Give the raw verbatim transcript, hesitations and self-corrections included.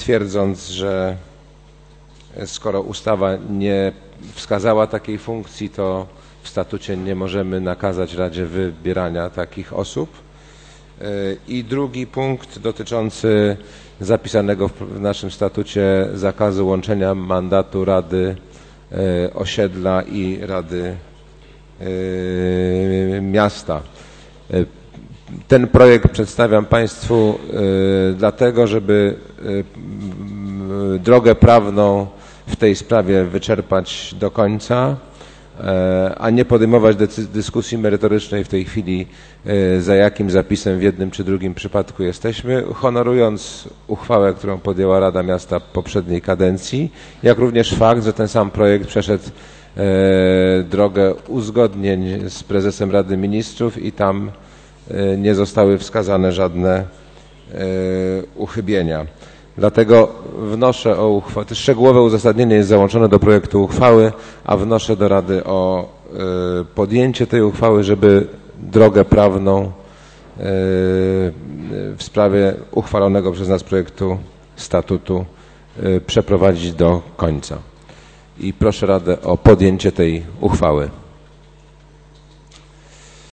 twierdząc, że skoro ustawa nie wskazała takiej funkcji, to w statucie nie możemy nakazać Radzie wybierania takich osób. I drugi punkt dotyczący zapisanego w naszym statucie zakazu łączenia mandatu Rady Osiedla i Rady Miasta. Ten projekt przedstawiam Państwu dlatego, żeby drogę prawną w tej sprawie wyczerpać do końca, a nie podejmować dyskusji merytorycznej w tej chwili, za jakim zapisem w jednym czy drugim przypadku jesteśmy, honorując uchwałę, którą podjęła Rada Miasta poprzedniej kadencji, jak również fakt, że ten sam projekt przeszedł drogę uzgodnień z prezesem Rady Ministrów i tam nie zostały wskazane żadne uchybienia. Dlatego wnoszę o uchwałę, szczegółowe uzasadnienie jest załączone do projektu uchwały, a wnoszę do Rady o podjęcie tej uchwały, żeby drogę prawną w sprawie uchwalonego przez nas projektu statutu przeprowadzić do końca. I proszę Radę o podjęcie tej uchwały.